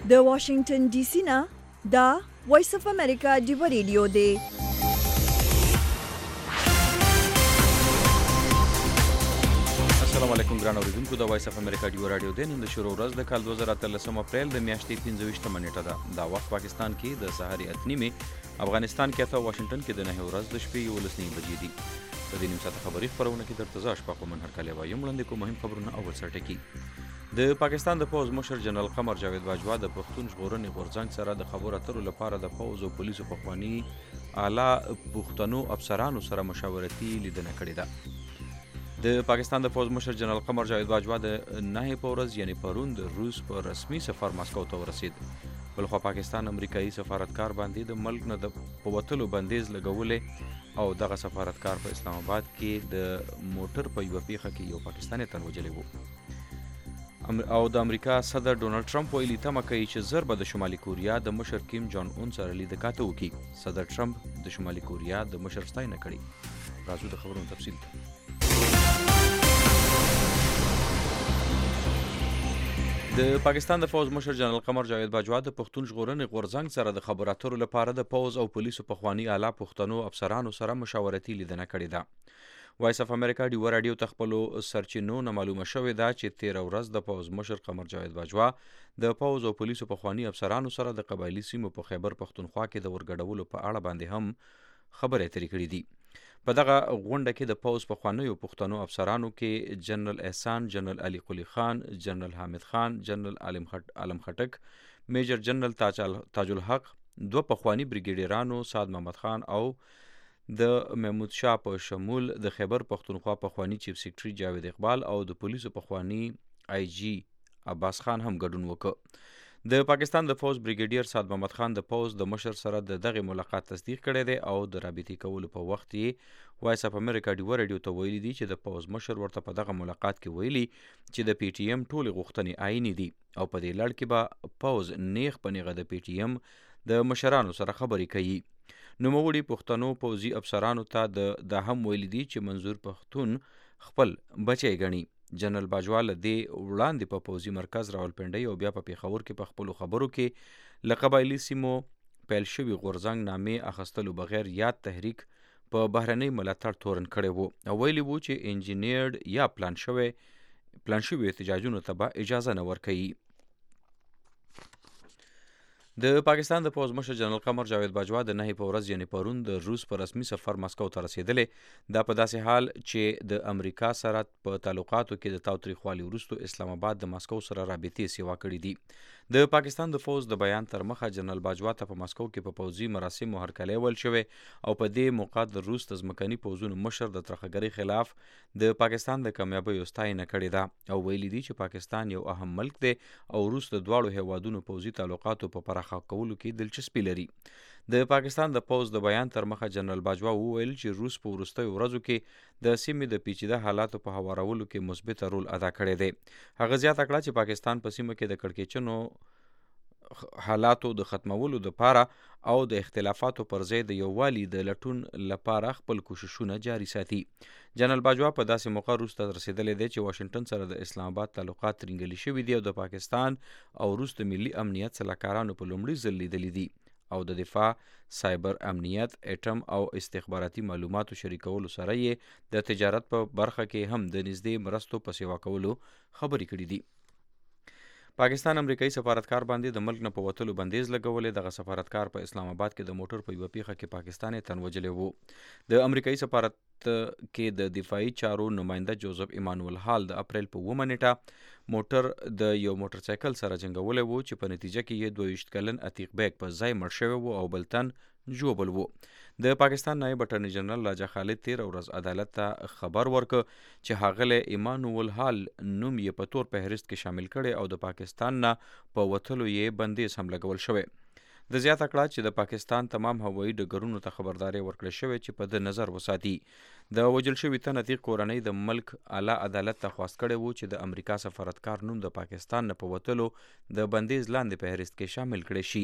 د واشنگټن ډي سي نه دا وایس اف امریکا ډیو ریډیو دی. السلام علیکم ګران اوریدونکو، د وایس اف امریکا ډیو رادیو دی. نن د شروع ورځ د کال 2013 اپریل د میاشتې 15 نیټه ده. دا وخت پاکستان کې د سهار 8:30، افغانستان کې اته، واشنگټن کې د 9 ورځ د شپې 11 بجې دي. په دې نیم ساعته خبري خبرونه کې درته زه اشفاق من هرکلی وایم. وړاندې کوم مهم خبرونه اول سرټکی. د پاکستان د پوز مشر جنرال قمر جاوید باجوا د پښتون ژغورنې غورځنګ سره د خبرو اترو لپاره د پوز او پولیسو پخوانی اعلی پښتنو افسرانو سره مشاورتي لیدنه کړې ده. د پاکستان د پوز مشر جنرال قمر جاوید باجوا د 9 په ورځ یعنی پرون د روس په رسمي سفر ماسکو ته ورسید. بلخوا پاکستان امریکایي سفارتکار باندې د ملک نه د پوتلو بندیز لګولې او دغه سفارتکار په اسلام آباد کې د موټر په یوه پیښه کې یو پاکستاني تن وژلی و. او د امریکا صدر ډونالډ ټرمپ ویلي تمه کوي چې ژر به د شمالي کوریا د مشر کیم جان اون سره لیدکاته وکړي. صدر ټرمپ د شمالي کوریا د مشر ستاینه کړې. راځو د خبرونو تفصیل ته. د پاکستان د فوز مشر جنرال قمر جاوید باجوا د پښتون ژغورنې غورځنګ سره د خبرو اترو لپاره د پوز او پولیسو پخوانی اعلی پښتنو افسرانو سره مشاورتي لیدنه کړې ده. وایس اف امریکا ډیو رادیو ته خپلو سرچینو نه معلومه شوې ده چې 13 ورځ د پوز مشر قمر جاوید باجوا د پوز او پولیسو پخوانی افسرانو سره د قبایلي سیمو په خیبر پښتونخوا کې د ورګډولو په اړه باندې هم خبرې اترې کړې دي. په دغه غونډه کې د پوز پخوانیو پښتنو افسرانو کې جنرال احسان، جنرال علي قلی خان، جنرال حامد خان، جنرال عالم خټک، میجر جنرال تاج الحق، دوه پخوانی بریګیډیرانو سعد محمد خان او د محمود شاه په شمول د خیبر پښتونخوا پخوانی چیف سیکرټري جاوید اقبال او د پولیسو پخوانی آی جی عباس خان هم ګډون وکړ. د پاکستان د فوز بریګیډیر سعد محمد خان د پوز د مشر سره د دغه ملاقات تصدیق کړی دی او د رابطې کولو په وخت یې وایس اف امریکا ډیو رادیو ته ویلي دي چې د پوز مشر ورته په دغه ملاقات کې ویلي چې د پی ټی ایم ټولې غوښتنې عیني دي او په دې لړ کې به پوز نیغ په نیغه د پی ټی ایم د مشرانو سره خبرې کوي. نوموړي پښتنو پوځي افسرانو ته دا هم ویلي دي چې منظور پښتون خپل بچی ګڼي. جنرال باجوا له دې وړاندې په پوځي مرکز راولپنډۍ او بیا په پیښور کې په خپلو خبرو کې له قبایلي سیمو پیل شوي غورځنګ نامې اخیستلو بغیر یاد تحریک په بهرنۍ ملاتړ تورن کړی و او ویلي و چې انجینیرډ یا پلان شوي احتجاجونو ته به اجازه نه ورکوي. د پاکستان د پوز مشر جنرال قمر جاوید باجوا د 9 په ورځ یعنی پرون د روس په رسمي سفر ماسکو ته رسیدلی. دا په داسې حال چې د امریکا سره په تعلقاتو کې د تاوتریخوالي وروسته اسلام آباد د ماسکو سره رابطې سیوا کړې دي. د پاکستان د فوز د بیان تر مخه جنرال باجوا ته په ماسکو کې په پوځي مراسمو هرکلی ویل شوی او په دې موقع د روس د ځمکني پوځونو مشر د ترخګرۍ خلاف د پاکستان د کامیابیو ستاینه کړې ده او ویلي دي چې پاکستان یو اهم ملک دی او روس د دواړو هیوادونو پوځي تعلقاتو په پراخه کولو کې دلچسپي لري. د پاکستان د پوز د بیان تر مخه جنرال باجوا وویل چې روس په وروستیو ورځو کې د سیمې د پیچیده حالاتو په هوارولو کې مثبت رول ادا کړی دی. هغه زیاته کړه چې پاکستان په سیمه کې د کړکېچنو حالاتو د ختمولو لپاره او د اختلافاتو پر ځای د یووالي د لټون لپاره خپل کوششونه جاري ساتي. جنرال باجوا په داسې موقع روس ته رسیدلی دی چې واشنگټن سره د اسلام آباد تعلقات ترنګلي شوي دي او د پاکستان او روس د ملي امنیت سلاکارانو په لومړي ځل لیدلي دي او د دفاع، سایبر امنیت، اټم او استخباراتي معلوماتو شریکولو سره یې د تجارت په برخه کې هم د نږدې مرستو په سیوا کولو خبرې کړې دي. پاکستان امریکایي سفارتکار باندې د ملک نه په وتلو بندیز لګولې. دغه سفارتکار په اسلام آباد کې د موټر په یوه پیښه کې پاکستاني تن وژلی و. د امریکایي سفارت کې د دفاعي چارو نماینده جوزف ایمانوئل هال د اپریل په 9 نیټه موټر د یو موټر سایکل سره جنګولی و چې په نتیجه کې یې 22 کلن عتیق بیگ په ځای مړ شوی و او بل تن ژوبل و. د پاکستان نایب اټرنی جنرال راجا خالد 13 ورځ عدالت ته خبر ورکړ چې ښاغلی ایمانوئل هال نوم یې په تور فهرست کې شامل کړی او د پاکستان نه په وتلو یې بندیز هم لګول شوی. د زیاته کړه چې د پاکستان تمام هوایي ډګرونو ته خبرداری ورکړل شوی چې په د نظر وساتي. د وژل شوي تن عتیق کورنۍ د ملک اعلی عدالت ته خواست کړی و چې د امریکا سفارتکار نوم د پاکستان نه په وتلو د بندیز لاندې فهرست کې شامل کړی شي.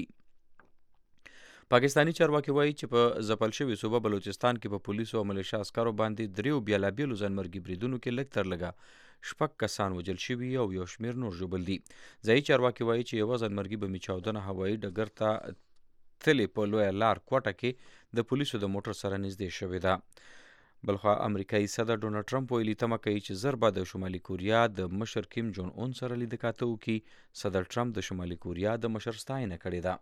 پاکستانی چارواکي وایي چې په ځپل شوي صوبه بلوچستان کې په پولیسو او ملیشیا عسکرو باندې 3 بیلابیلو ځانمرګي بریدونو کې لږ تر لږه 6 کسان وژل شوي او یو شمېر نور ژوبل دي. ځایي چارواکي وایي چې یوه ځانمرګي بمي چاودنه هوایي ډګر ته تلې په لویه لار کوټه کې د پولیسو د موټر سره نږدې شوې ده. بلخوا امریکایي صدر ډونالډ ټرمپ ویلي تمه کوي چې ژر به د شمالي کوریا د مشر کیم جون اون سره لیده کاته وکړي. صدر ټرمپ د شمالي کوریا د مشر ستاینه کړې ده.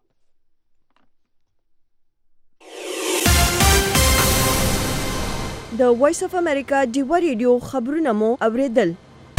د وایس اف امریکا ډیوا ریډیو خبرونه مو اوریدل.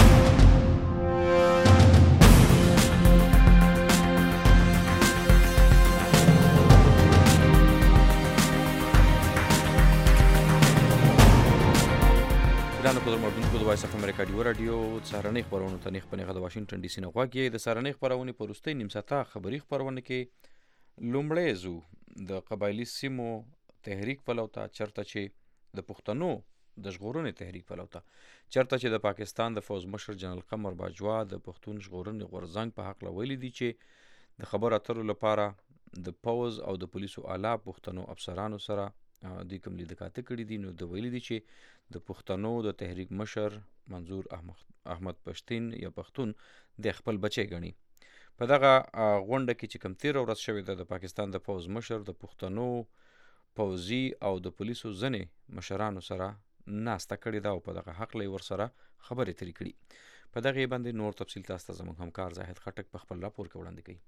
ګرانو قدرمنونکو د وایس اف امریکا ډیوا راډیو سهارنۍ خپرونو ته نیغ په نیغه د واشنګټن ډي سي نه غوږ یې. د سهارنۍ خپرونې په وروستۍ نیم ساعته خبري خپرونه کې لومړی ځو د قبایلي سیمو تحریک پلو ته، چېرته چې د پښتنو د ژغورنې تحریک پلو ته، چېرته چې د پاکستان د فوز مشر جنرال قمر باجوا د پښتون ژغورنې غورځنګ په هکله ویلي دي چې د خبرو اترو لپاره د پوز او د پولیسو اعلی پښتنو افسرانو سره دوی کوم لیده کاته کړي دي. نو د ویلي دي چې د پښتنو د تحریک مشر منظور احمد پښتین یا پښتون د خپل بچی ګڼي. په دغه غونډه کې چې کوم تېره ورځ شوې ده د پاکستان د پوز مشر د پښتنو پوځي او د پولیسو ځینې مشرانو سره ناسته کړې ده او په دغه حق یې ورسره خبرې ترې کړي. په دغه باندې نور تفصیل تاسو ته زموږ همکار زاهد خټک په خپل راپور کې وړاندې کوي.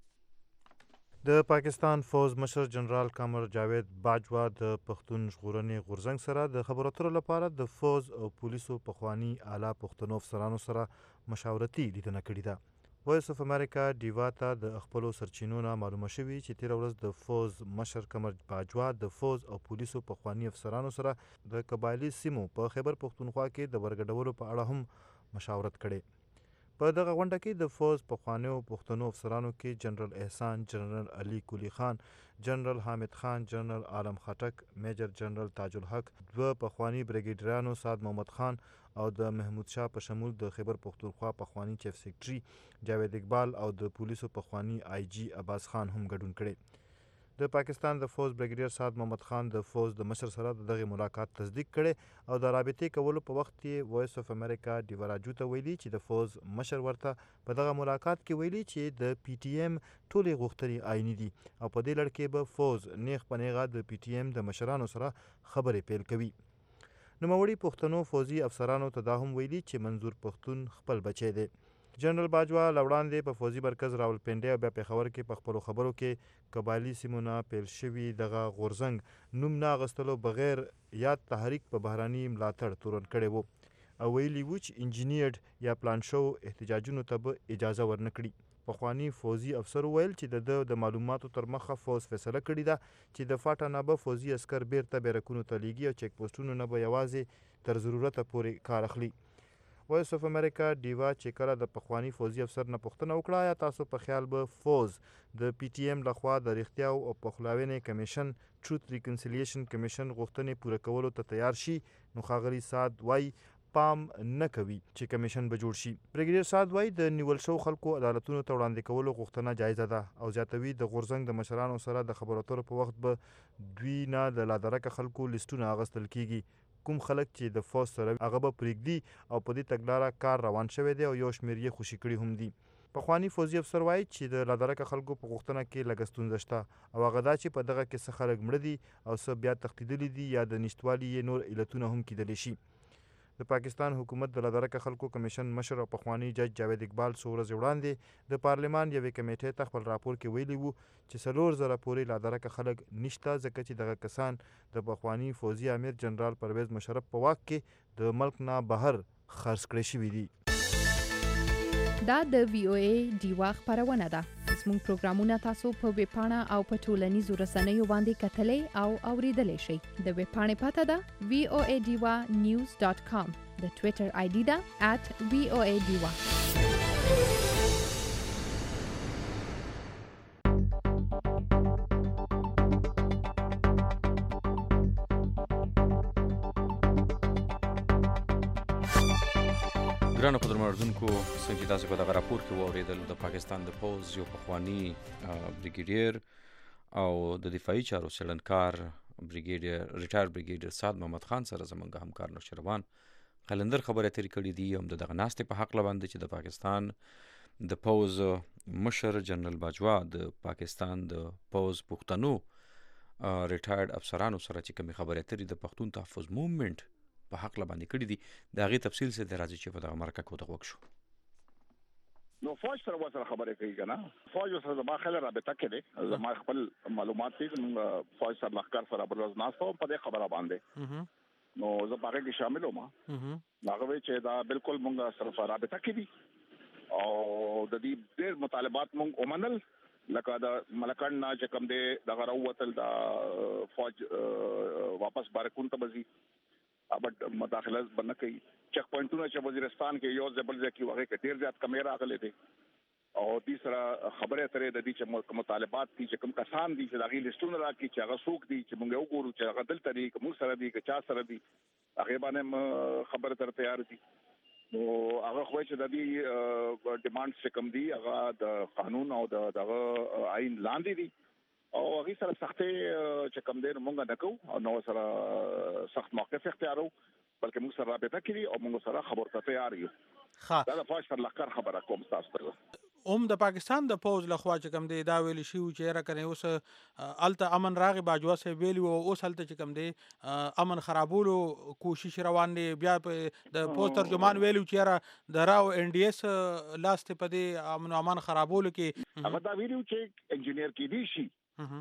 د پاکستان فوز مشر جنرال قمر جاوید باجوا د پښتون ژغورنې غورځنګ سره د خبرو اترو لپاره د فوز او پولیسو پخواني اعلی پښتنو افسرانو سره مشاورتي لیدنه کړې ده. وایس اف امریکا ډیوا ته د خپلو سرچینو نه معلومه شوي چې تېره ورځ د فوز مشر قمر باجوا د فوز او پولیسو پخواني افسرانو سره د قبایلي سیمو په خیبر پښتونخوا کې د ورګډولو په اړه هم مشاورت کړې. په دغه غونډه کې د فوز پخوانیو پښتنو افسرانو کې جنرال احسان، جنرال علي کولی خان، جنرال حامد خان، جنرال عالم خټک، میجر جنرال تاج الحق، دوه پخواني بریګیډیرانو سعد محمد خان او د محمود شاه په شمول د خیبر پښتونخوا پخواني چیف سیکرټري جاوید اقبال او د پولیسو پخواني آی جی عباس خان هم ګډون کړي. د پاکستان د فوز بریګیډیر سعد محمد خان د فوز د مشر سره دغه ملاقات تصدیق کړي او د رابطې کولو په وخت کې وایس اف امریکا ډیوا راډیو ته ویلي چې د فوز مشر ورته په دغه ملاقات کې ویلي چې د پی ټی ایم ټولې غوښتنې عیني دي او په دې لړ کې به فوز نیغ په نیغه د پی ټی ایم د مشرانو سره خبرې پیل کوي. نوموړي پښتنو فوزي افسرانو ته دا هم ویلي چې منظور پښتون خپل بچی دی. جنرال باجوا لوړاندې په فوزي مرکز راولپنډۍ او بیا پېښور کې په خپلو خبرو کې قبایلي سیمو نه پیل شوي دغه غورځنګ نوم نه اخیستلو بغیر یاد تحریک په بهراني ملاتړ تورن کړی و او ویلي وو چې انجینیرډ یا پلان شو احتجاجونو ته به اجازه ورنه کړي. پخواني فوزي افسر ویل چې د معلوماتو تر مخه فوز فیصله کړې ده چې د فاټا نه به فوزي عسکر بیرته بیرکونو ته لیږي او چیک پوسټونو نه به یوازې تر ضرورته پورې کار اخلي. وایس اف امریکا ډیوا چې کله د پخواني فوزي افسر نه پوښتنه وکړه یا تاسو په خیال به فوز د پی ټی ایم لخوا د رښتیاو او پخلاوینې کمیشن ټروت ریکنسیلیشن کمیشن غوښتنې پوره کولو ته تیار شي، نو ښاغلي سعد وایي پام نه کوي چې کمیشن به جوړ شي. بریګیډیر سعد وایي د نیول شو خلکو عدالتونو ته وړاندې کولو غوښتنه جایزه ده او زیاتوي د غورځنګ د مشرانو سره د خبرو اترو په وخت به دوی نه د لادرکه خلکو لیستونه اخیستل کیږي. کوم خلک چې د فوز سره هغه به پرېږدي او په دې تګلاره کار روان شوی دی او یو شمېر یې خوشي کړي هم دي. پخواني فوزي افسر وایي چې د لادرکه خلکو په غوښتنه کې لږه ستونزه شته او هغه دا چې په دغه کې څه خلک مړه دي او څه بیا تښتېدلي دي یا د نشتوالي یې نور علتونه هم کیدلی شي. د پاکستان حکومت د لادرکه خلکو کمیشن مشر او پخواني جج جاوید اقبال څو ورځې وړاندې د پارلمان یوې کمیټې ته خپل راپور کې ویلي وو چې 4,000 پورې لادرکه خلک نشته ځکه چې دغه کسان د پخواني فوزي امیر جنرال پرویز مشرف په واک کې د ملک نه بهر خرڅ کړی شوي دي. دا د وی او ای ډیوا خپرونه ده. زموږ پروګرامونه تاسو په ویب پاڼه او په ټولنیزو رسنیو باندې کتلی او اوریدلی شئ. د ویب پاڼې پته ده voadiwanews.com. د ټویټر آی ډي ده @voadiwa. ګرانو قدرمنونکو، څنګه چې تاسو په دغه راپور کې واورېدل د پاکستان د پوز یو پخواني بریګیډیر او د دفاعي چارو څېړنکار ریټایر بریګیډیر سعد محمد خان سره زموږ همکار نوشیروان قلندر خبره ترې کړې دي هم دغه ناستې په حق باندې چې د پاکستان د پوز مشر جنرال باجوا د پاکستان د پوز پښتنو ریټایرډ افسرانو سره چې کومې خبرې ترې د پښتون تحفظ موومنټ په حق باندې کړې دي د هغې تفصیل څه دی راځي چې په دغه مرکه کې ورته وکړو. نو فوج سره ورسره خبرې کوي که نه، فوج سره زما خیال رابطه کې دی، زما خپل معلومات دي چې فوج سره لښکر سره بل ورځ ناست وم په دې خبره باندې، نو زه په هغې کې شامل وم. هغه وایي چې دا بالکل مونږ سره رابطه کې دي او د دې ډېر مطالبات مونږ ومنل، لکه د ملکن نه چې کوم دی دغه راووتل د فوج واپس بارکون ته به ځي، اب مداخله به نه کوي. چک پوینټونه چې وزیرستان کې یو ځای بل ځای کې هغې کې ډېر زیات کمې راغلې دي او دې سره خبرې اترې د دې چې مطالبات دي چې کوم کسان دي چې د هغې لسټونه راکړي چې هغه څوک دي چې مونږ وګورو چې هغه دلته دي که مونږ سره دي که چا سره دي، هغې باندې خبرې اترې تیار دي. نو هغه خو چې د دې ډیمانډ چې کوم دي هغه د قانون او دغه آئین لاندې دي او هغې سره سختۍ چې کوم دی مونږ نه کوو او نو سره سخت موقف اختیارو، بلکې موږ سره رابطه کړي او موږ سره خبرو ته تیار یو. دا د فوج سره لښکر خبره کوم تاسو ته. د پاکستان د پوز لخوا چې کوم دی دا ویل شي چې را کنه اوس الته امن راغی، باجوا صاحب ویلی او اوس الته چې کوم دی امن خرابولو کوشش روان دی. بیا د پوز ترجمان ویلو چې را د راو ان ډي اس لاس ته په دې امن او امان خرابولو کې هغه دا ویلو چې انجینیر کې دی شي.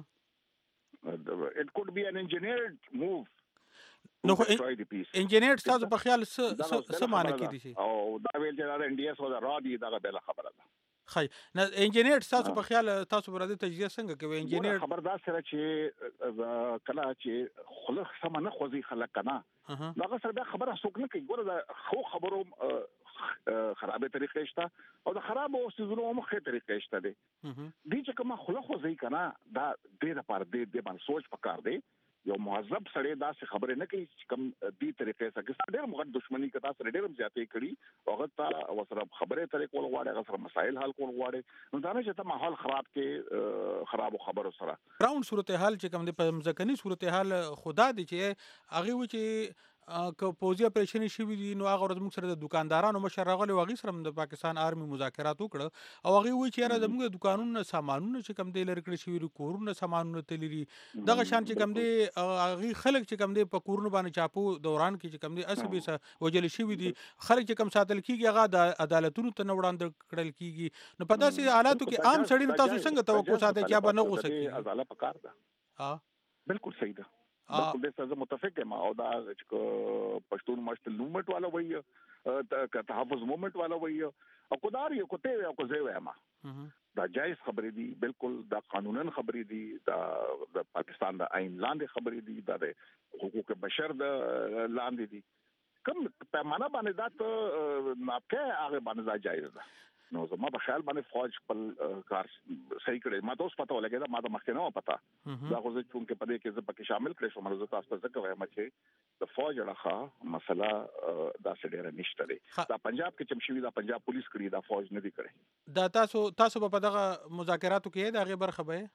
It could be an engineered move. نو انجینیر تاسو په خیال څه معنی کې دي او دا ویل چې دا ان ډي اس او دا را دي دا بل خبره ده. خی نه انجینیر تاسو په خیال تاسو پر دې تجزیه څنګه کوي؟ انجینیر خبردار سره چې کله چې خلک سم نه خوځي خلک کنه هغه سره دا خبره څوک نه کوي. ګوره دا خو خبرو خرابې طریقې شته او د خراب او سيزونو مخه طریقې شته دي. دې چې کومه خلک خوځي کنه دا دې لپاره دې باندې سوچ پکار دی. یو مهذب سړی داسې خبرې نه کوي چې کوم دې طریقې سره کې ډېر مغد دښمنی کتا سره ډېر زیاتې کړي هغه ته وسره خبرې طریقې کول غواړي، هغه سره مسایل حل کول غواړي. نو دا نه چې ته ماحول خراب کې خراب خبرو سره راوند صورتحال چې کوم د پمځکني صورتحال خدا دي چې هغه و چې که پوزي اپریشن شي دي نو هغه ورځ موږ سره د دکاندارانو مشر راغلی وغي سره د پاکستان آرمي مذاکرات وکړه او هغه وی چې را زموږ د دکانونو سامانونه چې کم دی لري کړی شي کورونه سامانونه تللی دغه شان چې کم دی هغه خلک چې کم دی په کورونه باندې چاپو دوران کې چې کم دی اسبي سره وجل شي دي خلک چې کم ساتل کیږي هغه د عدالتونو ته وړاندې کړل کیږي. نو په داسې حالاتو کې عام سړی تاسو څنګه توقع ساتي چې به نه غوسه کوي؟ عدالت پکار ده. بالکل صحیح ده. بالکل دې سره متفق یم او دا چې پښتون مشتل موومنټ والا وایي تحفظ موومنټ والا وایي او کودار یو کوته او کوزه وایم دا جایز خبرې دي، بالکل دا قانونن خبرې دي، د پاکستان د آئین لاندې خبرې دي، د حقوق بشر د لاندې دي. کوم پیمانه باندې دا ته ناپکه هغه باندې دا جایز ده. نو زما په خیال باندې فوج خپل کار صحیح کړی. ما ته اوس پته ولګېده، ما ته مخکې نه وه پته. دا خو زه چونکې په دې کې زه پکې شامل کړی شوم. زه تاسو ته ځکه وایم چې د فوج اړخه مسله داسې ډېره نشته دی. دا پنجاب کې چې شوي دا پنجاب پولیس کړي، دا فوج نه دی کړی. دا تاسو په دغه مذاکراتو کې د هغې برخه به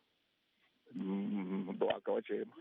دعا کوه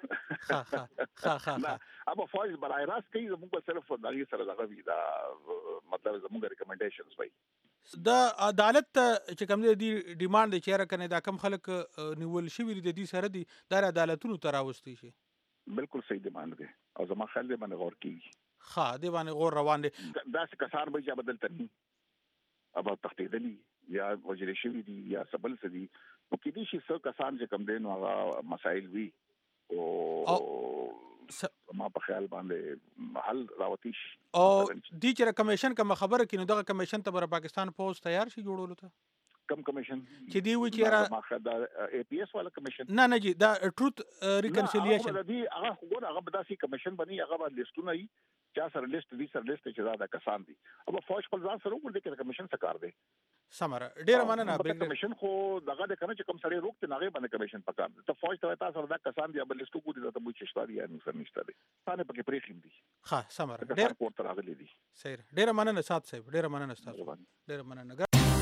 چې نه اب فوج برای راست کوي، زموږ صرف دغه سره دغه وي دا مطلب زموږ ریکمنډیشنز وي. د عدالت چې کوم دی ډیماند چې را کنه دا کم خلک نیول شي د دې سره دي د عدالتونو ته راوستي شي. بالکل صحیح ډیماند دی او زما خیال دی باندې غور کیږي. ها دی باندې غور روان دي. داسې کسان به چې بدل تني اب تختیدلی یا وزیر شوی دي یا سبل سدي نو کې دي چې کسان چې کم دین هغه مسائل وي او ما په خیال باندې حل راوتی شي. او دي چې کمیشن کوم خبره کینو دغه کمیشن ته بر پاکستان پوز تیار شي جوړولو ته کم کمیشن چې دی و چې را ماخذ اي پي اس والا کمیشن نه جی دا ټروت ریکنسیلیشن دی هغه وګور هغه بداسي کمیشن بني هغه لیستونه ای چا سره لیست دي سره لیست چې دا کسان دي او فوج په ځان سره وګور دي چې کمیشن څه کار دی سمره ډیر مننه کمیشن خو دغه د کنه چې کوم سړی روکته نغه باندې کمیشن پکار دي ته فوج ته تاسو دا کسان دي بل لیستو کو دي ته مو چې شتاري یا نو سر نشته دي ثانه پکې پریخیم دي ها سمره ډیر کوټ راغلي دي صحیح ډیر مننه سات صاحب ډیر مننه تاسو ډیر مننه.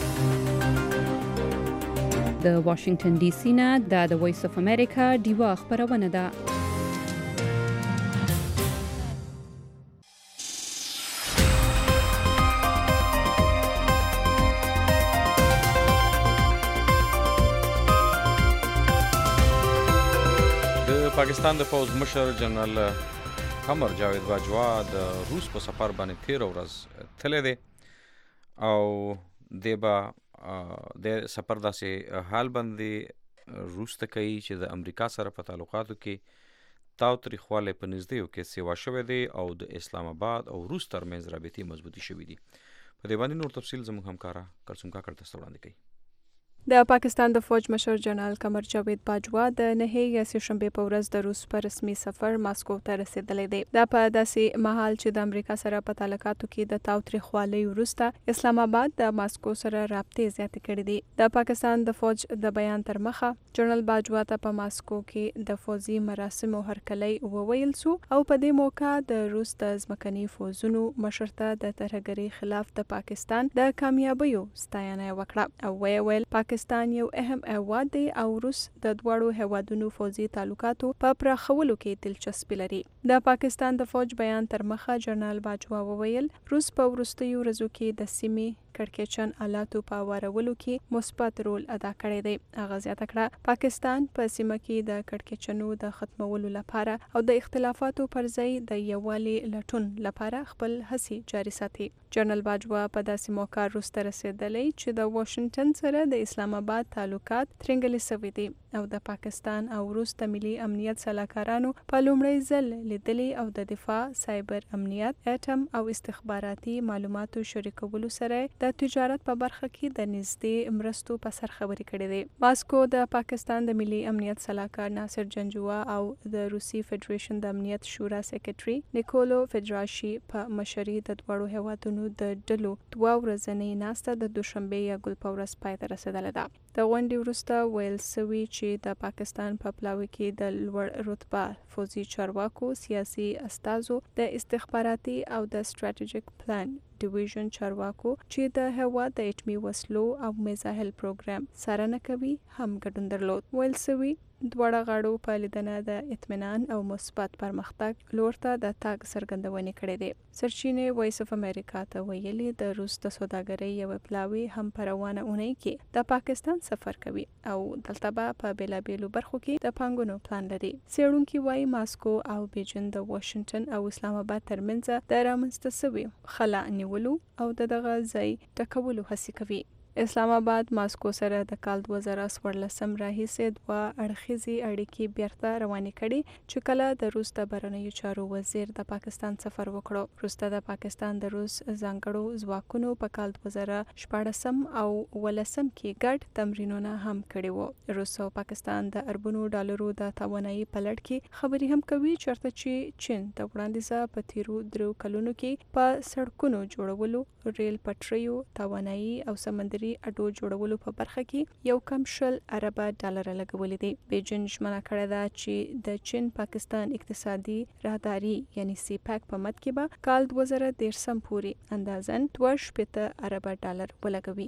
د واشنگټن ډي سي نه د وایس اف امریکا ډیوا خبرونه ده. پاکستان د پوز مشر جنرال قمر جاوید باجوا د روس په سفر باندې 13 ورځ تللی دی او د سفر داسې حال باندې روس ته کوي چې د امریکا سره په تعلقاتو کې تاوتریخوالی په نږدېیو کې سیوا شوی دی او د اسلام آباد او روس ترمنځ رابطې مضبوطې شوي دي. په دې باندې نور تفصیل زموږ همکاره کلثوم کاکړ تاسو ته وړاندې کوي. د پاکستان د فوج مشر جنرال قمر جاوید باجوا د نهي یا سهشنبه په ورځ د روس په رسمي سفر ماسکو ته رسیدلی دی. دا په داسې مهال چې د امریکا سره په تعلقاتو کې د تاوتریخوالي وروسته اسلام آباد د ماسکو سره رابطې زیاتې کړې دي. د پاکستان د فوج د بیان تر مخه جنرال باجوا ته په ماسکو کې د فوزي مراسمو هرکلی وویل سو او په دې موقع د روس د ځمکني فوزونو مشر ته د ترهګرۍ خلاف د پاکستان د کامیابیو ستاینه وکړه او ویل پاکستان یو اهم هیواد دی او روس د دواړو هیوادونو فوزي تعلقاتو په پراخولو کې دلچسپي لري. د پاکستان د فوج بیان تر مخه جنرال باجوا وویل روس په وروستیو ورځو کې د سیمې کړکېچن آلاتو په وارولو کې مثبت رول ادا کړی دی. هغه زیاته کړه پاکستان په سیمه کې د کړکېچنو د ختمولو لپاره او د اختلافاتو پر ځای د یووالي لټون لپاره خپل هڅې جاري ساتي. جنرال باجوا په داسې موقع روس ته رسیدلی چې د واشنگټن سره د اسلام آباد تعلقات ترنګلي سوي دي او د پاکستان او روس د ملي امنیت سلاکارانو په لومړي ځل لیدلي او د دفاع، سایبر امنیت، اټم او استخباراتي معلوماتو شریکولو سره د تجارت په برخه کې د نږدې مرستو په سر خبرې کړې دي. ماسکو د پاکستان د ملي امنیت سلاکار ناصر جنجوا او د روسي فدریشن د امنیت شورا سیکریټري نیکولو فدراشي په مشرۍ د دواړو هیوادونو د ډلو 2 ورځنۍ ناسته د دوشنبه یا ګل په ورځ پای ته رسیدله ده. د غونډې وروسته ویل سوي چې د پاکستان په پلاوي کې د لوړ رتبه فوزي چارواکو، سیاسي استازو، د استخباراتي او د سټریټیجیک پلان ډیویژن چارواکو چې د هیواد د اټمي وسلو او میزایل پروګرام څارنه کوي هم ګډون درلود. ویل سوي دواړه غاړو په لیدنه د اطمینان او مثبت پرمختګ لور ته د تګ څرګندونې کړې دي. سرچینې وایس اف امریکا ته ویلي د روس د سوداګرۍ یو پلاوی هم په روانه اونۍ کې د پاکستان سفر کوي او دلته به په بیلابیلو برخو کې د پانګونو پلان لري. څېړونکي وایي ماسکو او بیجینګ د واشنگټن او اسلام آباد ترمنځ د رامنځته شوي خلا نیولو او دغه ځای ټکولو هڅې کوي. اسلام آباد ماسکو سره د کال 2014 راهیسې 2 اړخیزې اړیکې بیرته روانې کړي چې کله د روس د بهرنیو چارو وزیر د پاکستان سفر وکړو. وروسته د پاکستان د روس ځانګړو ځواکونو په کال 2014 او 2015 کې ګډ تمرینونه هم کړي وو. روس او پاکستان د اربونو ډالرو د توانایي په لړ کې خبرې هم کوي چېرته چې چین د وړاندیزه په تیرو 3 کلونو کې په سړکونو جوړولو، ریل پټریو، توانایي او سمندري اډو جوړولو په برخه کې یو کم شل اربه ډالر لګولې دي. بیجینګ ژمنه کړې ده چې د چین پاکستان اقتصادي راهداري یعنی سی پیک په مد کې به کال 2013 پورې اندازن 2.8 اربه ډالر ولګوي.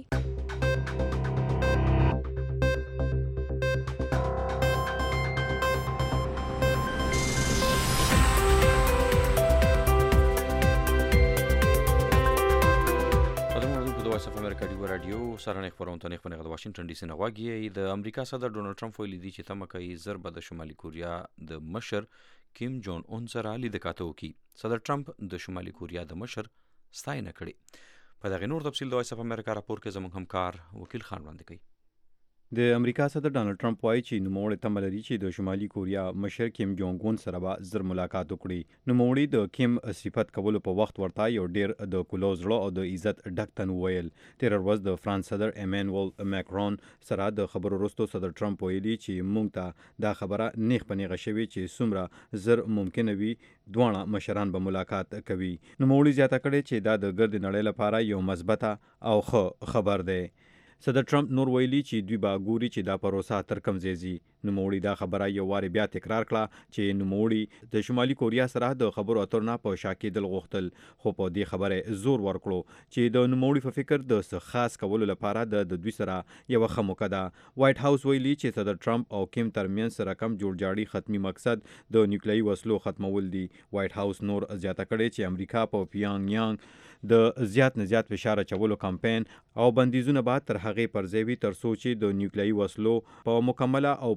وایس اف امریکا دی رادیو سره خبرونه خبرونه د واشنگټن ډي سي نه غواګي. د امریکا صدر ډونالد ټرمپ ویلي دی چې تمه کوي ضربه د شمالي کوریا د مشر کیم جون اون سره لید کاته وکي. صدر ټرمپ د شمالي کوریا د مشر ستاینه کړي. په دغه نور تفصیل د وایس اف امریکا راپور کې زموږ همکار وکیل خان وړاندې کوي. د امریکا صدر ډانلډ ټرمپ وایي چې نوموړی تمه لري چې د شمالي کوریا مشر کیم جونګ اون سره به زر ملاقات وکړي. نوموړی د کیم صفت کولو په وخت ورته یو ډیر د کلوز زړه او د عزت ډک تن ویل. تیر ورځ د فرانس صدر ایمانوئل ماکرون سره د خبرو وروسته صدر ټرمپ ویلي چې موږ ته دا خبره نیغ په نیغه شوې چې څومره زر ممکن وي دواړه مشران به ملاقات کوي. نوموړی زیاته کړې چې دا د ګرد نړۍ لپاره یو مثبته او ښه خبر دی. صدر ټرمپ نور ویلي چې دوی به ګوري چې دا پروسه تر کوم ځای ځي. نوموړي دا خبره یو وارې بیا تکرار کړه چې نوموړي د شمالي کوریا سره د خبرو اترو نه په شا کېدل غوښتل، خو په دې خبره زور ورکړو چې د نوموړي په فکر د څه خاص کولو لپاره د دوی سره یوه ښه موقع ده. وایټ هاوس ویلي چې صدر ټرمپ او کیم ترمنځ سره کم جوړجاړي ختمي مقصد د نیوکلیایي وسلو ختمول دي. وایټ هاوس نور زیاته کړې چې امریکا په پیانګ یانګ د زیات نه زیات فشار اچولو کمپاین او بندیزونه بعد تر هغې پر ځای وي تر څو چې د نیوکلیایي وسلو په مکمله او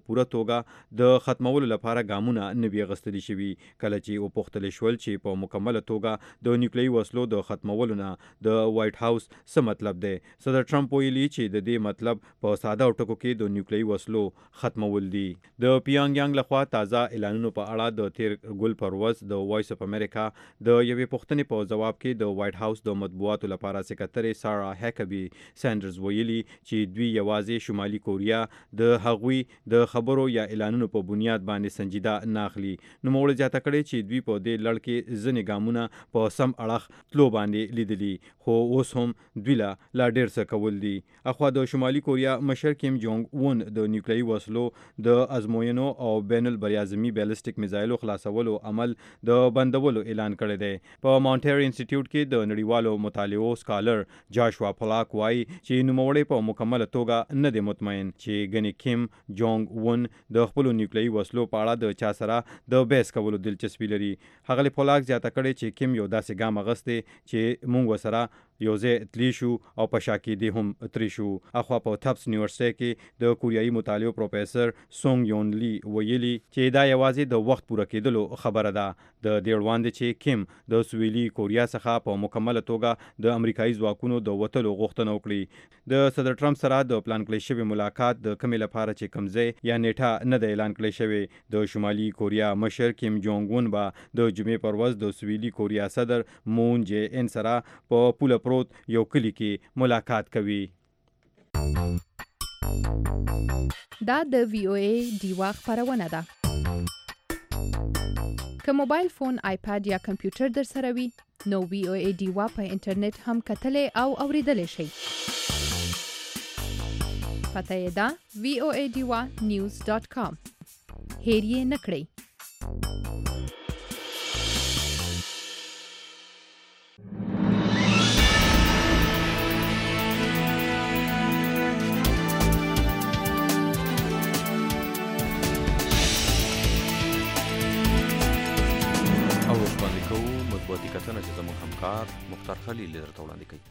پوره توګه د ختمولو لپاره ګامونه نه وي اخیستل شوي کله چې وپوښتل شول چې په مکمله توګه د نیوکلیري وسلو د ختمولو نه د وایټ هاوس څه مطلب دی. صدر ټرمپ ویلي چې د دې مطلب په ساده ټکو کې د نیوکلیري وسلو ختمول دي. د پیانګ یانګ لخوا تازه اعلانونو په اړه د تیر ګل پر ورځ د وایس اف امریکا د یوې پوښتنې په جواب کې د وایټ هاوس د مطبوعاتو لپاره سکرټري سارا هکبي سانډرز ویلي چې دوی یوازې شمالي کوریا د هغوی د خبرو یا اعلانونو په بنیاد باندې سنجیده نه اخلي. نوموړي زیاته کړې چې دوی په دې لړ کې ځینې ګامونه په سم اړخ تلو باندې لیدلي خو اوس هم دوی لا ډېر څه کول دي. اخوا د شمالي کوریا مشر کیم جونګ اون د نیوکلیري وسلو د ازموینو او بین البراعظمي بیلسټیک میزایلو خلاصولو عمل د بندولو اعلان کړی دی. په مونټر انسټیټیوټ کې د نړیوالو مطالعو سکالر جاشوا پلاک وایي چې نوموړی په مکمله توګه نه دی مطمئن چې ګنې کیم جونګ ون د خپلو نیوکلیري وسلو په اړه د چا سره د بحث کولو دلچسپي لري. ښاغلي پلاک زیاته کړې چې کیم یو داسې ګام اخیستی چې موږ ورسره یو ځای تللی شو او په شا کېدې هم ترې شو. اخوا په تپس یونیورسټۍ کې د کوریایي مطالعو پروفیسر سونګ یون لی ویلي چې دا یوازې د وخت پوره کېدلو خبره ده. د دې وړاندې چې کیم د سویلي کوریا څخه په مکمله توګه د امریکایي ځواکونو د وتلو غوښتنه وکړي. د صدر ټرمپ سره د پلان کړی شوي ملاقات د کومې لپاره چې کوم ځای یا نیټه نه ده اعلان کړی شوی. د شمالي کوریا مشر کیم جونګ ون به د جمعې پر ورځ د سویلي کوریا صدر مون جې ان سره په پوله پروت یو کلی کې ملاقات کوي. دا د وی او ای دیوا خبرونه ده. که موبایل فون، آیپاد یا کمپیوټر در سره وي نو وی او ای دیوا په انټرنیټ هم کتلی او اوریدلی شئ. پته یې ده voadiwa.news.com. هیر یې نه کړئ. کتنه چې زموږ همکار مختار خلیل درته وړاندې کوي.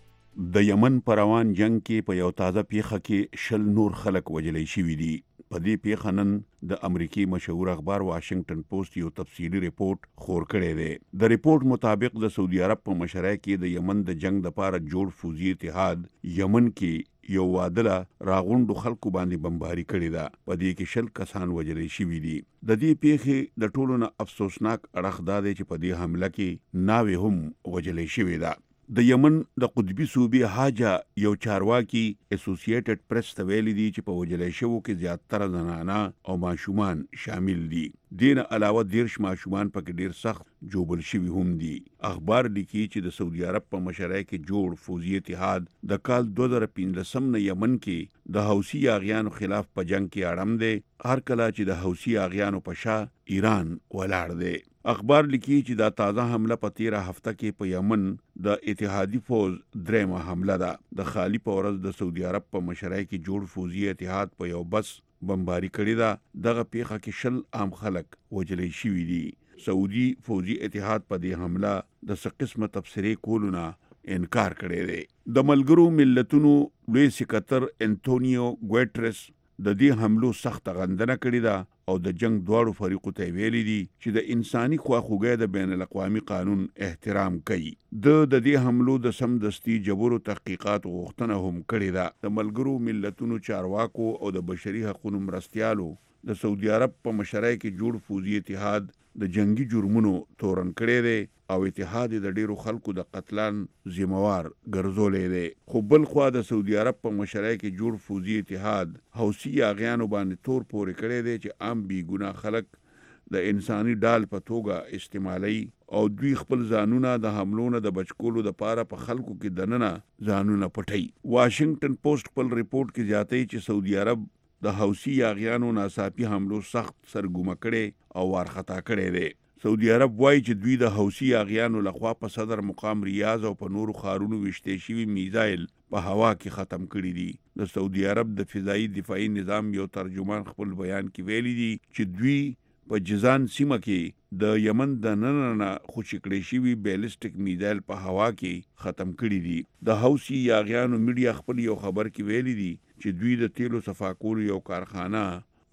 د یمن په روان جنگ کې په یو تازه پیښه کې 60 نور خلک وژلای شوي دي. په دې پیښه نن د امریکای مشهور اخبار واشنگټن پوسټ یو تفصیلی ریپورت خور کړی دی. د ریپورت مطابق د سعودي عرب په مشرۍ کې د یمن د جنگ لپاره جوړ فوجي اتحاد یمن کې یو وادله راغونډو خلکو باندې بمباري کړې ده. په دې کې 60 کسان وژلای شوي دي. د دې پیښې د ټولو نه افسوسناک اړخ دا دی چې په دې حمله کې ناوې هم وژلای شوې ده. د یمن د قطبي صوبې حاجه یو چارواکي اسوسییټډ پریس ته ویلي دي چې په وژلای شوو کې زیاتره زنانه او ماشومان شامل دي. دین علاوه 10 ماشومان پکې ډیر سخت جوبل شوي هم دي. اخبار لیکي چې د سعودي عرب په مشرۍ کې جوړ فوجي اتحاد د کال 2015 نه یمن کې د حوثي یاغیانو خلاف په جنگ کې اړم دی. هر کله چې د حوثي یاغیانو په شا ایران ولاړ دی. اخبار لیکي چې دا تازه حمله په 13 هفته کې په یمن د اتحادی فوج درېمه حمله ده. د خالی په ورځ د سعودي عرب په مشرۍ کې جوړ فوجي اتحاد په یو بس بمباري کړې ده. دغه پیښه کې 60 عام خلک وژلای شوي دي. سعودي فوجي اتحاد په دې حمله د څه قسمه تبصرې کولو نه انکار کړی دی. د ملګرو ملتونو لوی سکرټر انټونیو ګوټرس د دې حملو سخت غندنه کړې ده او د جنگ دواړو فریقو ته ویلي دي چې د انساني خواخوږۍ د بین الاقوامي قانون احترام کوي. د دې حملو د سمدستي جبرو تحقیقات غوښتنه هم کړې ده. د ملګرو ملتونو چارواکو او د بشري حقوقو مرستیالو د سعودي عرب په مشرۍ کې جوړ فوجي اتحاد د جنگي جرمونو تورن کړی دی او اتحاد د ډیرو خلکو د قتلان ذمہوار ګرځولې دی. خو بل خوا د سعودي عرب په مشرۍ کې جوړ فوجي اتحاد حوثي یاغیانو باندې تور پورې کړی دی چې عام بی ګناه خلک د انساني ډال په توګه استعمالي او دوی خپل ځانونه د حملونو د بچکولو د پاره په خلکو کې دننه ځانونه پټي. واشنگټن پوسټ خپل ریپورت کې ځاتې چې سعودي عرب د حوثي یاغیانو ناڅاپي حملو سخت سرګومه کړي او وارخطا کړي دي. سعودي عرب وایي چې دوی د حوثي یاغیانو لخوا په صدر مقام ریاض او په نورو ښارونو ویشتې شوي میزایل په هوا کې ختم کړي دي. د سعودي عرب د فضایي دفاعي نظام یو ترجمان خپل بیان کې ویلي دي چې دوی په جزان سیمه کې د یمن د نننه خوشی کړی شوي بیلسټیک میزایل په هوا کې ختم کړي دي. د حوثي یاغیانو میډیا خپل یو خبر کې ویلي دي چې دوی د تیلو صفا کولو یو کارخانه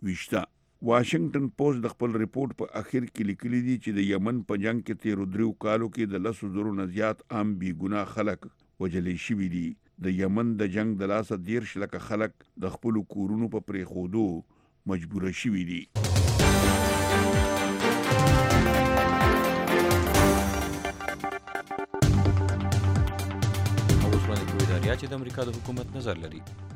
وشته. واشنگټن پوسټ د خپل ریپورت په اخر کې لیکلي دي چې د یمن په جنگ کې تیرو 3 کالو کې د 10,000 نه زیات عام بې ګناه خلک وژل شوي دي. د یمن د جنگ د لاسه 13 لکه خلک د خپل کورونو په پریښودو مجبور شوي دي. چې د امریکا د حکومت نظر لري.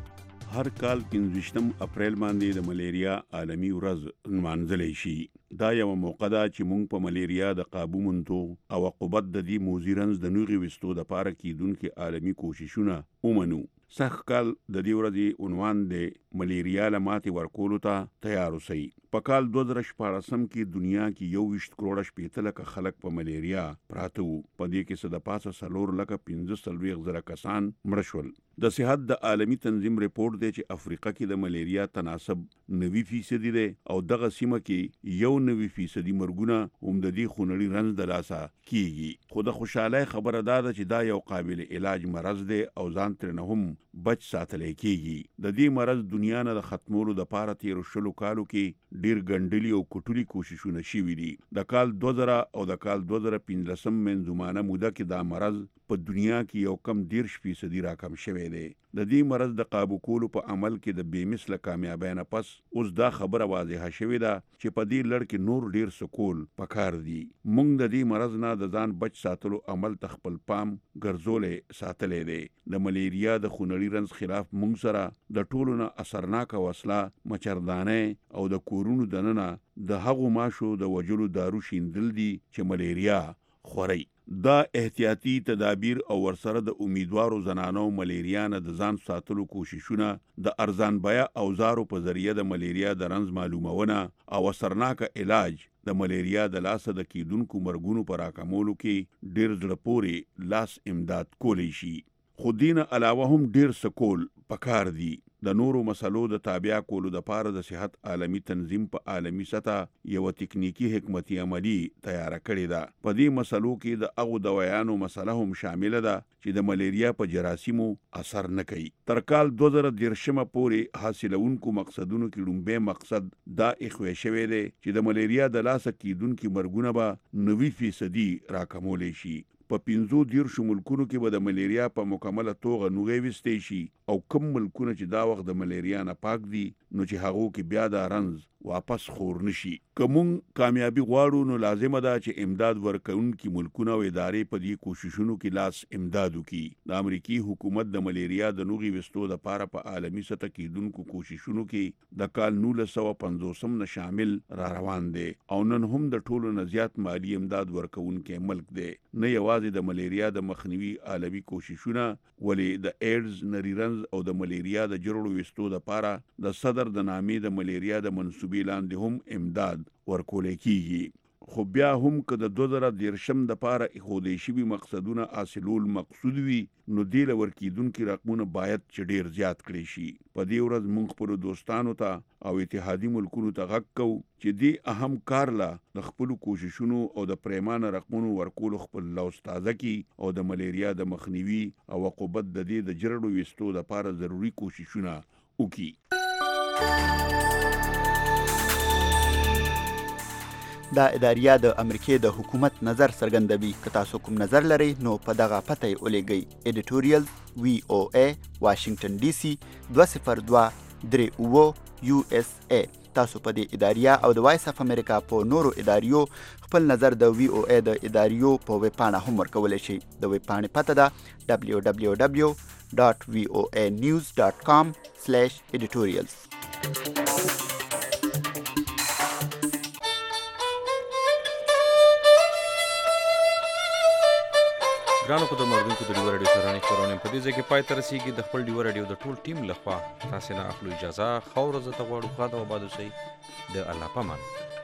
هر کال 15 اپریل باندې د ملیریا عالمي ورځ نمانځلی شي. دا یو موقع ده چې موږ په ملیریا د قابو موندو او عقوبت د دې موذي رنځ د نوغې وستو د پاره کیدونکو عالمي کوششونه ومنو. سخت کال د دې ورځې عنوان دی ملیریا له ماتې ورکولو ته تیار اوسئ. په کال 2014 کې دنیا کې 21 کروڑ 15 لکه خلک په ملیریا پراته وو. په دې کې څه د پاسه 4 لکه 15 زره کسان مړه شول. د صحت د عالمی تنظیم ریپورت دی چې افریقا کې د ملیریا تناسب 90% دی او دغه سیمه کې 90% مرګونه هم د دې خونړي رنځ د لاسه کیږي. خو د خوشاله خبره ده چې دا یو قابل علاج مرض دی او ځان تر نه هم بچ ساتل کیږي. د دې مرض دنیا نه د ختمولو د پاره تیر شلو کالو کې ډیر ګندلي او کټوري کوششونه شوي دي. د کال 2000 او د کال 2015 منځمانه موده کې دا مرض په دنیا کې یو کم 10% راکم شوی دی. د دې مرض د قابو کولو په عمل کې د بې مثله کامیابۍ نه پس اوس دا خبره واضحه شوې ده چې په دې لړ کې نور ډیر سکول پکار دي. موږ د دې مرض نه د ځان بچ ساتلو عمل ته خپل پام ګرځولې ساتلې دی. د ملیریا د خونړي رنځ خلاف موږ سره د ټولو نه اثرناک وسله مچردانه او د کورونو دننه د هغو ماشو د وجلو دارو شیندل دي چې ملیریا خوري. دا احتیاطي تدابیر او ورسره د امیدوارو زنانو ملیریا نه د ځان ساتلو کوششونه د ارزان بیا اوزارو په ذریعہ د ملیریا د رنځ معلومونه او اثرناک علاج د ملیریا د لاسه د کیدونکو مرګونو پر راکمولو کې ډیر زړه پورې لاس امداد کولی شي. خو دین علاوه هم ډیر سکول پکار دي. د نورو مسلو د تابع کولو د پاره د صحت عالمی تنظیم په عالمی سطح یو تکنیکی حکمتي عملی تیار کړی ده. په دې مسلو کې د هغو دوايانو مسله هم شامل ده چې د ملیریا په جراثیمو اثر نه کوي. تر کال 2013 پورې حاصلونکو مقصدونو کې لومبه مقصد دا اخوي شوی دی چې د ملیریا د لاسه کیدونکو مرګونه به 90% راکمول شي. په 15 ملکونو کې به د ملیریا په مکمله توګه نوغې وستې شي او کوم ملکونه چې دا وخت د ملیریا نه پاک دي نو چې هغو کې بیا دا رنځ واپس خور نشي. کوم کامیابی غواړو نو لازمه ده چې امداد ورکوونکي ملکونه او ادارې په دې کوششونو کې لاس امداد وکړي. د امریکای حکومت د ملیریا د نوغې وستو لپاره په عالمی سطح کېدونکو کوششونو کې د کال 1950 نه شامل را روان دي او نن هم د ټولو نه زیات مالی امداد ورکوونکي ملک دی. نه یوازې د ملیریا د مخنیوي عالمی کوششونه ولې د ایډز نری رنځ او د ملیریا د جرړو وستو لپاره د صدر د نامې د ملیریا د منسوبې لاندې هم امداد ورکول کیږي. خو بیا هم که د 2013 د پاره اخودې شوي مقصدونه حاصلول مقصود وي نو دې له ورکیدونکو رقمونه باید چې ډیر زیات کړي شي. په دې ورځ موږ خپل دوستانو ته او اتحادي ملکونو ته غږ کوو چې دې اهم کار لا د خپل کوششونو او د پریمانه رقمونو ورکول خپل لوس تازه کی او د ملیریا د مخنیوي او عقوبت د دې د جرړو وستو لپاره ضروری کوششونه وکړي. دا اداریه د امریکای د حکومت نظر څرګندوي. که تاسو کوم نظر لرئ نو په دغه پته یې ولېږئ. ایډیټوریال VOA واشنگټن DC 20238 USA. تاسو په دې اداریه او د وایس اف امریکا په نورو اداریو خپل نظر د VOA د اداریو په ویب پاڼه هم ورکولی شئ. د ویب پاڼې پته ده www.voanews.com/editorials. ګرانو په دمردونکو د ډیو رادیو سرانې خبرونه په دې ځای کې پای ته رسیږي. د خپل ډیو رادیو د ټول ټیم لخوا تاسو نه اخلو اجازه. خو ورځ ته غواړو خاطر آباد اوسئ. د الله پامان.